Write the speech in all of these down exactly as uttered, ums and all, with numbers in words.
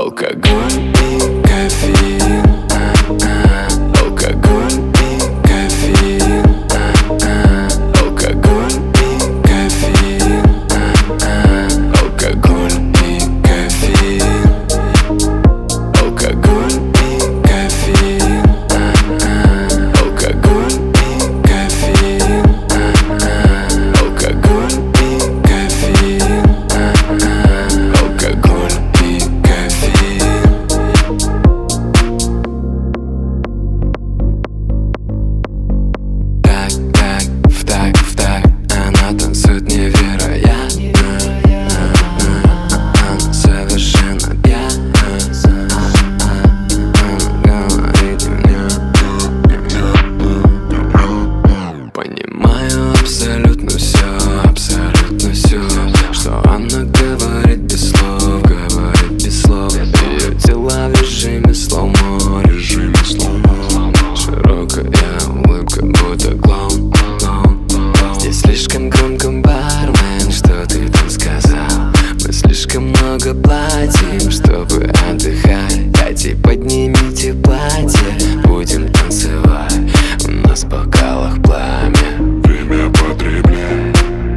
Алкоголь и кофеин, а-а. Алкоголь и кофеин, а-а. Алкоголь и кофеин, а-а. Алкоголь и кофеин. Алкоголь и кофеин, а-а. Алкоголь и кофеин, а-а. Алкоголь и кофеин, а-а. Алкоголь и кофеин. Так, так, в так, в так, она танцует невероятно. Она совершенно пьяна. Она говорит мне: понимаю абсолютно все, абсолютно все, что она говорит без слов, говорит без слов. Ее тела в режиме слоумо, режиме слоумо. Широкая улыбка, будто клоун, клоун, клоун. Здесь слишком громко, бармен, что ты там сказал? Мы слишком много платим, чтобы отдыхать. Дайте, поднимите платье, будем танцевать. У нас в бокалах пламя, время потребляй.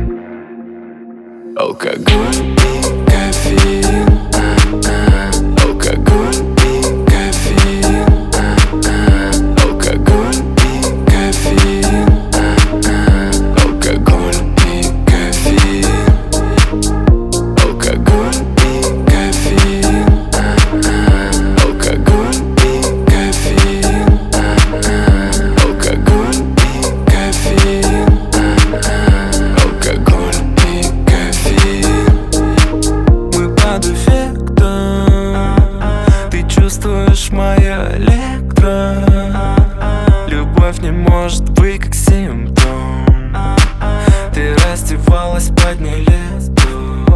Алкоголь и кофеин, а-а. Алкоголь и кофеин, а-а. Алкоголь и кофеин, а-а. Алкоголь и кофеин. Алкоголь и кофеин, а-а. Алкоголь и кофеин, а-а. Алкоголь и кофеин, а-а. Алкоголь и кофеин. Мы под эффектом, ты чувствуешь мое электро. Любовь не может быть как симптом. Ты раздевалась под невесту.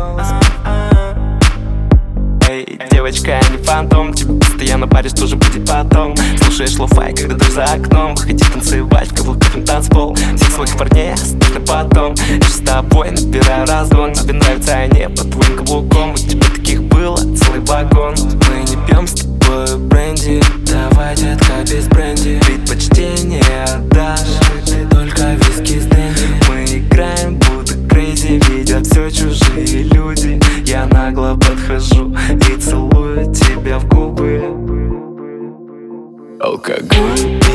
Эй, девочка, я не фантом. Тебе постоянно паришь, тоже будет потом. Слушаешь лоу-фай, когда дождь за окном. Выходи танцевать в каблуках на танцпол. Всех своих парней оставь на потом. Я же с тобой набираю разгон. Тебе нравится, а не под твоим каблуком. У тебя таких было целый вагон. Мы не пьем с тобой бренди. Давай, детка, без бренди. Предпочтение отдашь только виски с дэнди. Мы играем, будто крейзи. Видят все чужие люди. Я нагло подхожу и целую тебя в губы. Алкоголь